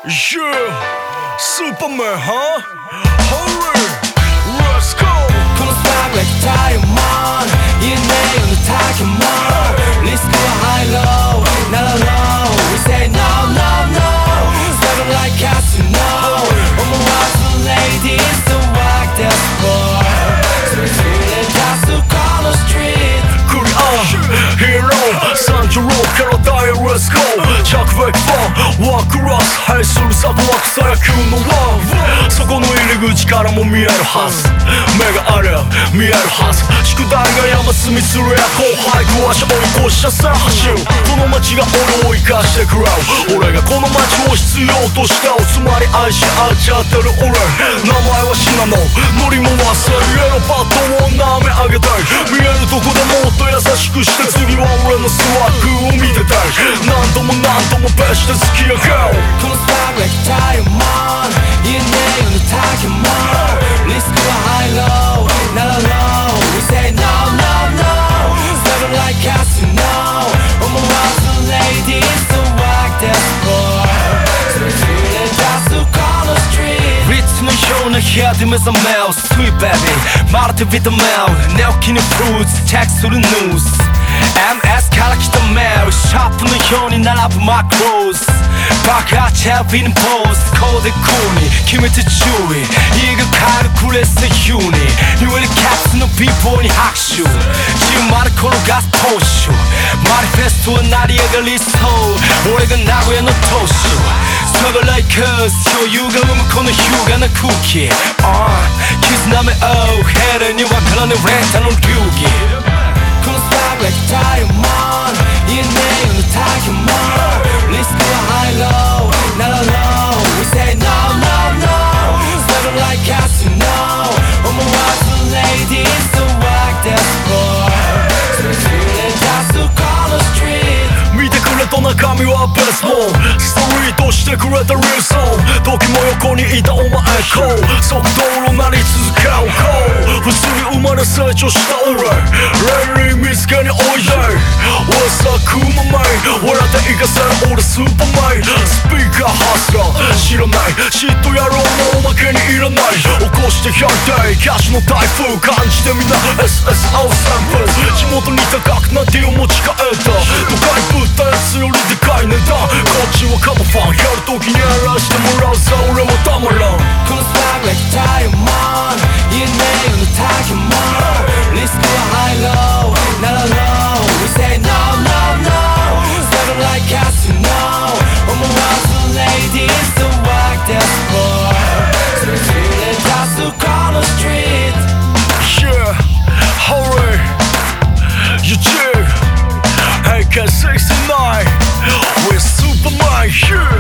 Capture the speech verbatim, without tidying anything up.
Yeah, Superman, huh? Hurry, let's go. このスターが来たよ、man. 言えねえよ、たけもリスクは high low, not low. We say no, no, no. Seven like casino. 思わず ladies to walk the floor. それぞれ出すこの street. クリア、ヒーロー、さんじゅうろくからダイヤ、let's go. 着ベックファン、ワークラス、ハイするサブワークさ野球のラブ。そこの入り口からも見えるはず。目がありゃ見えるはず。宿題が山積みするや後輩詳し追い越したさ走る。この街が俺を生かしてくれる。俺がこの街を必要としたおつまり愛し合っちゃってる俺。名前はシナノ乗りも忘れイエローバットを舐め上げたい。見えるとこでもっと優しくして次は俺のスワッグを見てたい。何度も何度もベして好きやがこのスターが来たよ、man. 言えねえよ、たけもリスクは high low, not low. We say no, no, no. Seven like casino. 思わず ladies to walk the floor. それぞれ出すこの street. リッツのような部屋で目覚めよ Sweet baby まるでビタメル寝起きにフルーツチェックするニュース エムエス から来たメールシャープのように並ぶマクローズ爆発ヘビーにポーズコーデクーに決めて注意家が帰るクレスでユニ言えるキャッツのビーボーに拍手自由まで転がすポーシュマニフェストは成り上がりそう俺が名古屋の投手Struggle like us 余裕が生むこの優雅な空気、uh, 絆め合うヘレにわからぬレンタの流儀このスターが来たよ、man. 言えねえよ、たけもリスクは high low, not low. We say no, no, no. Seven like casino. 思わず ladies to walk the floor. それぞれ出すこの street. 見てくれた中身はベースボールストリートしてくれたリーソン時も横にいたお前こう速度のなり続けよう普通に生まれ成長した俺レイリー見つけにおいで俺さクママイ笑って生かせる俺スーパーマイスピーカーハスラー知らない嫉妬野郎のおまけにいらない起こしてひゃくデイキャッシュの台風感じてみんな エスエスオー サンプル地元に高くなってを持ち帰った都会ぶったやつよりでかい値段こっちはカモファンやるときにやらしてもらうさ俺はたまらんこのスターが来たよ、man. 言えねえよ、たけもリスクは high low, not low. We say no, no, no. Seven like casino. 思わず ladies to walk the floor. それぞれ出すこの street. Yeah, hurry, you cheer A K sixty-nine with Superman here